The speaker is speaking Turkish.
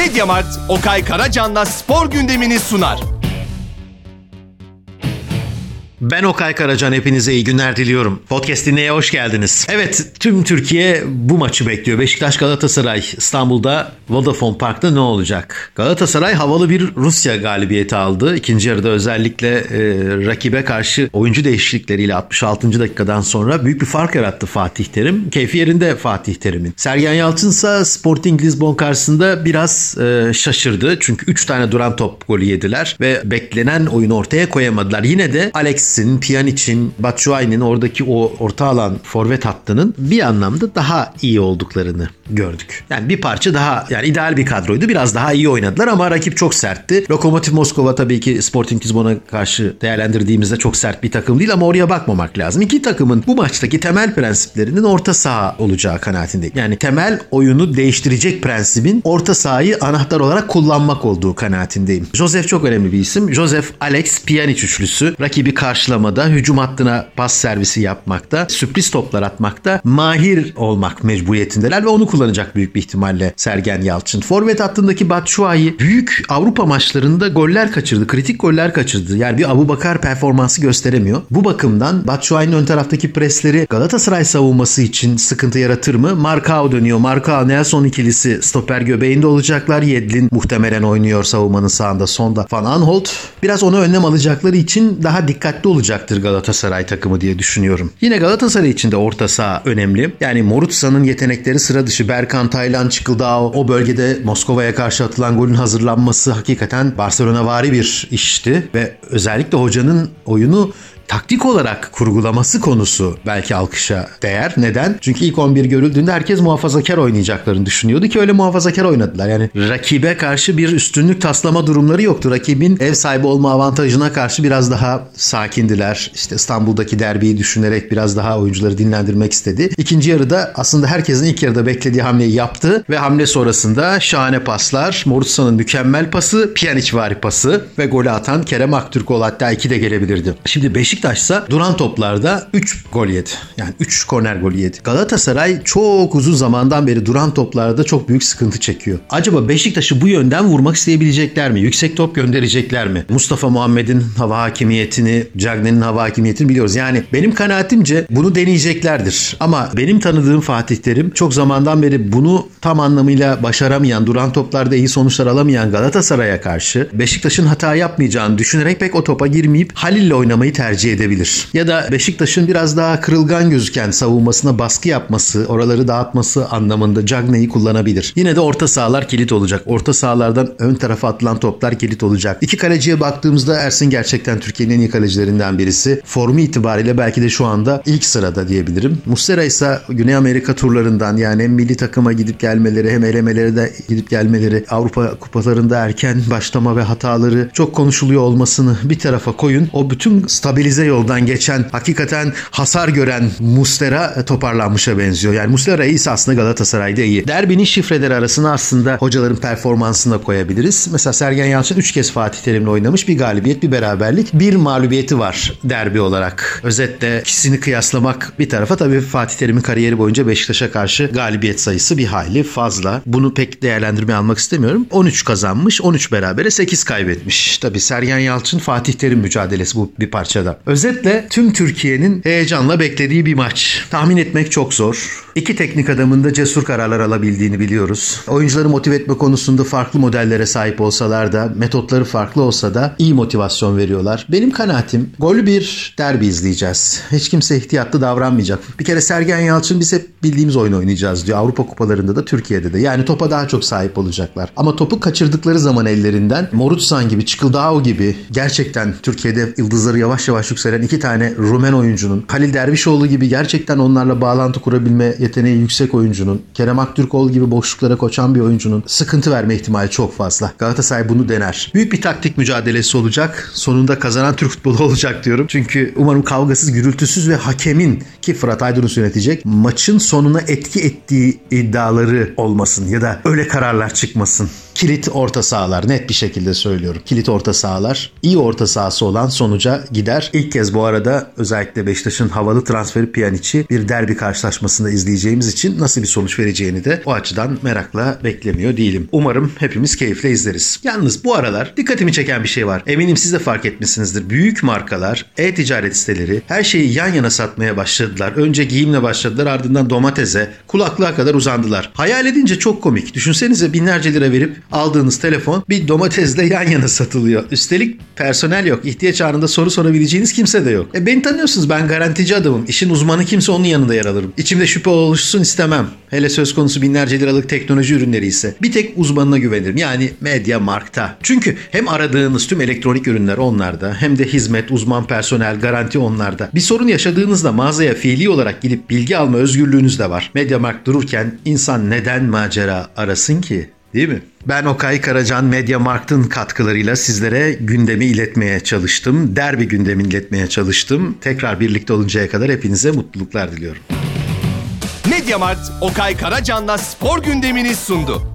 Mediamart, Okay Karacan'la spor gündemini sunar. Ben Okay Karacan, hepinize iyi günler diliyorum. Podcast dinleye hoş geldiniz. Evet, tüm Türkiye bu maçı bekliyor. Beşiktaş Galatasaray İstanbul'da Vodafone Park'ta ne olacak? Galatasaray havalı bir Rusya galibiyeti aldı. İkinci yarıda özellikle rakibe karşı oyuncu değişiklikleriyle 66. dakikadan sonra büyük bir fark yarattı Fatih Terim. Keyfi yerinde Fatih Terim'in. Sergen Yalçın ise Sporting Lisbon karşısında biraz şaşırdı. Çünkü 3 tane duran top golü yediler ve beklenen oyunu ortaya koyamadılar. Yine de Alex'in, Pjanic'in, Batshuayi'nin oradaki o orta alan forvet hattının bir anlamda daha iyi olduklarını gördük. Yani bir parça daha, yani ideal bir kadroydu. Biraz daha iyi oynadılar ama rakip çok sertti. Lokomotiv Moskova tabii ki Sporting Lisbon'a karşı değerlendirdiğimizde çok sert bir takım değil ama oraya bakmamak lazım. İki takımın bu maçtaki temel prensiplerinin orta saha olacağı kanaatindeyim. Yani temel oyunu değiştirecek prensibin orta sahayı anahtar olarak kullanmak olduğu kanaatindeyim. Josef çok önemli bir isim. Josef, Alex, Pjanic üçlüsü rakibi karşılamada, hücum hattına pas servisi yapmakta, sürpriz toplar atmakta mahir olmak mecburiyetindeler ve onu kullanacak büyük bir ihtimalle Sergen Yalçın. Forvet hattındaki Batshuayi büyük Avrupa maçlarında goller kaçırdı. Kritik goller kaçırdı. Yani bir Abubakar performansı gösteremiyor. Bu bakımdan Batshuayi'nin ön taraftaki presleri Galatasaray savunması için sıkıntı yaratır mı? Marcao dönüyor. Marcao Nelson ikilisi stoper göbeğinde olacaklar. Yedlin muhtemelen oynuyor savunmanın sağında. Sonda Van Aanholt. Biraz ona önlem alacakları için daha dikkatli olacaktır Galatasaray takımı diye düşünüyorum. Yine Galatasaray için de orta saha önemli. Yani Morutsa'nın yetenekleri sıra dışı. Berkan, Taylan, Çıkıldao, o bölgede Moskova'ya karşı atılan golün hazırlanması hakikaten Barcelona'vari bir işti ve özellikle hocanın oyunu taktik olarak kurgulaması konusu belki alkışa değer. Neden? Çünkü ilk 11 görüldüğünde herkes muhafazakar oynayacaklarını düşünüyordu ki öyle muhafazakar oynadılar. Yani rakibe karşı bir üstünlük taslama durumları yoktu. Rakibin ev sahibi olma avantajına karşı biraz daha sakindiler. İşte İstanbul'daki derbiyi düşünerek biraz daha oyuncuları dinlendirmek istedi. İkinci yarıda aslında herkesin ilk yarıda beklediği hamleyi yaptı ve hamle sonrasında şahane paslar, Morutsa'nın mükemmel pası, Pjanic-vari pası ve golü atan Kerem Aktürkoğlu, hatta 2 de gelebilirdi. Şimdi Beşiktaş ise duran toplarda 3 gol yedi. Yani 3 korner golü yedi. Galatasaray çok uzun zamandan beri duran toplarda çok büyük sıkıntı çekiyor. Acaba Beşiktaş'ı bu yönden vurmak isteyebilecekler mi? Yüksek top gönderecekler mi? Mustafa Muhammed'in hava hakimiyetini, Cagney'in hava hakimiyetini biliyoruz. Yani benim kanaatimce bunu deneyeceklerdir. Ama benim tanıdığım Fatih Terim çok zamandan beri bunu tam anlamıyla başaramayan, duran toplarda iyi sonuçlar alamayan Galatasaray'a karşı Beşiktaş'ın hata yapmayacağını düşünerek pek o topa girmeyip Halil'le oynamayı tercih edebilir. Ya da Beşiktaş'ın biraz daha kırılgan gözüken savunmasına baskı yapması, oraları dağıtması anlamında Cagney'i kullanabilir. Yine de orta sahalar kilit olacak. Orta sahalardan ön tarafa atılan toplar kilit olacak. İki kaleciye baktığımızda Ersin gerçekten Türkiye'nin en iyi kalecilerinden birisi. Formu itibariyle belki de şu anda ilk sırada diyebilirim. Muslera ise Güney Amerika turlarından, yani hem milli takıma gidip gelmeleri hem elemelere de gidip gelmeleri, Avrupa kupalarında erken başlama ve hataları çok konuşuluyor olmasını bir tarafa koyun. O bütün stabilize yoldan geçen, hakikaten hasar gören Muslera toparlanmışa benziyor. Yani Muslera iyiyse aslında Galatasaray'da iyi. Derbinin şifreleri arasına aslında hocaların performansını da koyabiliriz. Mesela Sergen Yalçın 3 kez Fatih Terim'le oynamış. Bir galibiyet, bir beraberlik, bir mağlubiyeti var derbi olarak. Özetle ikisini kıyaslamak bir tarafa, tabii Fatih Terim'in kariyeri boyunca Beşiktaş'a karşı galibiyet sayısı bir hayli fazla. Bunu pek değerlendirmeye almak istemiyorum. 13 kazanmış, 13 berabere, 8 kaybetmiş. Tabii Sergen Yalçın Fatih Terim mücadelesi bu bir parçada. Özetle tüm Türkiye'nin heyecanla beklediği bir maç. Tahmin etmek çok zor. İki teknik adamın da cesur kararlar alabildiğini biliyoruz. Oyuncuları motive etme konusunda farklı modellere sahip olsalar da, metotları farklı olsa da iyi motivasyon veriyorlar. Benim kanaatim gollü bir derbi izleyeceğiz. Hiç kimse ihtiyatlı davranmayacak. Bir kere Sergen Yalçın biz hep bildiğimiz oyunu oynayacağız diyor. Avrupa kupalarında da Türkiye'de de. Yani topa daha çok sahip olacaklar. Ama topu kaçırdıkları zaman ellerinden Morutsan gibi, Çıkıldao gibi gerçekten Türkiye'de yıldızları yavaş yavaş yükselen iki tane Rumen oyuncunun, Halil Dervişoğlu gibi gerçekten onlarla bağlantı kurabilme yeteneği yüksek oyuncunun, Kerem Aktürkoğlu gibi boşluklara koşan bir oyuncunun sıkıntı verme ihtimali çok fazla. Galatasaray bunu dener. Büyük bir taktik mücadelesi olacak. Sonunda kazanan Türk futbolu olacak diyorum. Çünkü umarım kavgasız, gürültüsüz ve hakemin, ki Fırat Aydınus yönetecek, maçın sonuna etki ettiği iddiaları olmasın ya da öyle kararlar çıkmasın. kilit orta sahalar, net bir şekilde söylüyorum. Kilit orta sahalar, iyi orta sahası olan sonuca gider. İlk kez bu arada özellikle Beşiktaş'ın havalı transferi Pjanic'i bir derbi karşılaşmasında izleyeceğimiz için nasıl bir sonuç vereceğini de o açıdan merakla beklemiyor değilim. Umarım hepimiz keyifle izleriz. Yalnız bu aralar dikkatimi çeken bir şey var. Eminim siz de fark etmişsinizdir. Büyük markalar, e-ticaret siteleri her şeyi yan yana satmaya başladılar. Önce giyimle başladılar, ardından domatese, kulaklığa kadar uzandılar. Hayal edince çok komik. Düşünsenize binlerce lira verip aldığınız telefon bir domatesle yan yana satılıyor. Üstelik personel yok. İhtiyaç anında soru sorabileceğiniz kimse de yok. Beni tanıyorsunuz, ben garantici adamım. İşin uzmanı kimse onun yanında yer alırım. İçimde şüphe oluşsun istemem. Hele söz konusu binlerce liralık teknoloji ürünleri ise. Bir tek uzmanına güvenirim. Yani MediaMarkt'ta. Çünkü hem aradığınız tüm elektronik ürünler onlarda, hem de hizmet, uzman personel, garanti onlarda. Bir sorun yaşadığınızda mağazaya fiili olarak gidip bilgi alma özgürlüğünüz de var. MediaMarkt dururken insan neden macera arasın ki? Değil mi? Ben Okay Karacan, MediaMarkt'ın katkılarıyla sizlere gündemi iletmeye çalıştım. Derbi gündemini iletmeye çalıştım. Tekrar birlikte oluncaya kadar hepinize mutluluklar diliyorum. MediaMarkt, Okay Karacan'la spor gündemini sundu.